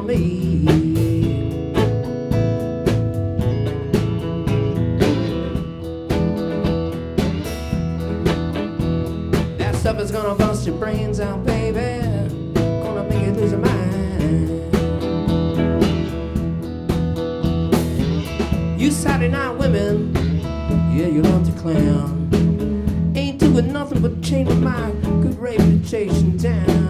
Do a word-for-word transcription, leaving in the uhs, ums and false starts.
me. That stuff is gonna bust your brains out, baby. Gonna make you lose your mind. You Saturday night women, yeah, you love to clown. Ain't doing nothing but changing my good reputation down.